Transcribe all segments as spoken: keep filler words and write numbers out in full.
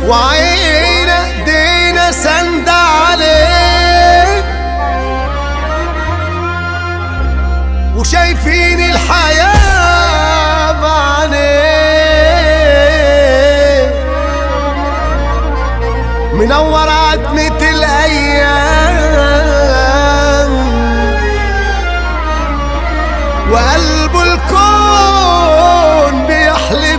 وعينا ايدينا سند عليه، وشايفين الحياة بعينيه، منور عتمة الأيام، وقلبه الكون بيحلف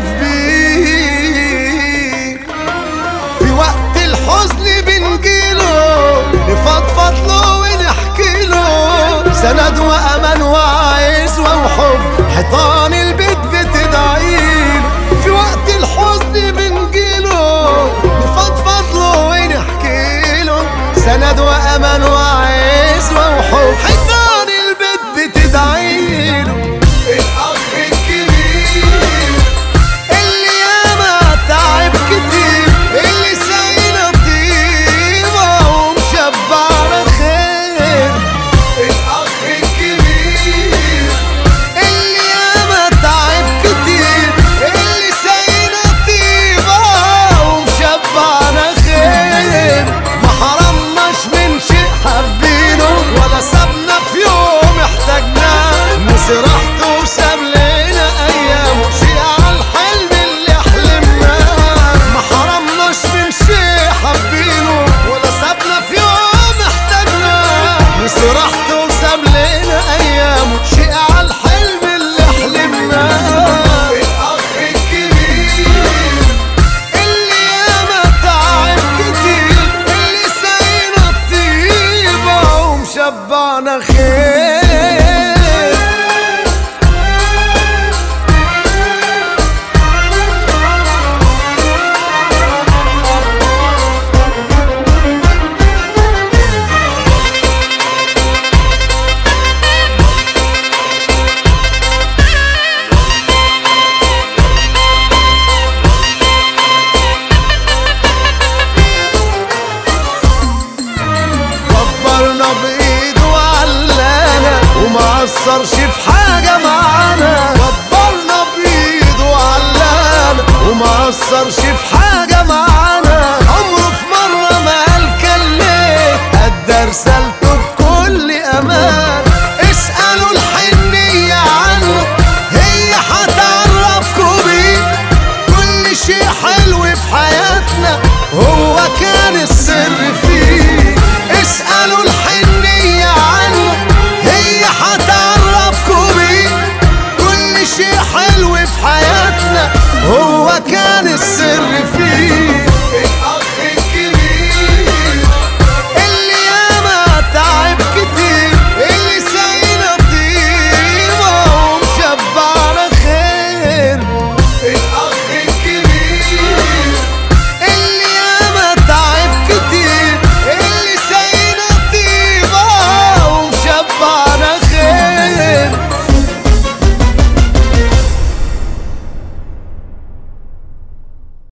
بيه. في وقت الحزن بنجيله نفضفض له ونحكي له، سند وأمان وعزوة وحب حيطان البيت بتدعيله. في وقت الحزن بنجيله نفضفض له ونحكي له، سند وأمان وعزوة وحب حيطان البيت بتدعيله. الأخ الكبير اللي ياما تعب كتير، اللي ساينا طيبة ومشبعنا خير. الأخ الكبير اللي ياما تعب كتير، اللي ساينا طيبة ومشبعنا خير. ما حرمناش من شيء حبينه، ولا سابنا في يوم احتاجناه. نسي راحته وساب لنا ايام، شيء عالحلم اللي حلمناه. ما حرمناش من شيء حبينه، ولا سابنا في يوم احتاجناه. نسي راحته وساب لنا ايام، شيء عالحلم اللي حلمناه. الاخ الكبير اللي ياما تعب كتير، اللي ساينا الطيبة ومشبعنا خير. كبرنا بايده وعلانا، ومقصرش في حاجة معانا. كبرنا بايده وعلانا، ومقصرش في حاجة معانا. عمره في مرة ما قال كليت، أدى رسالته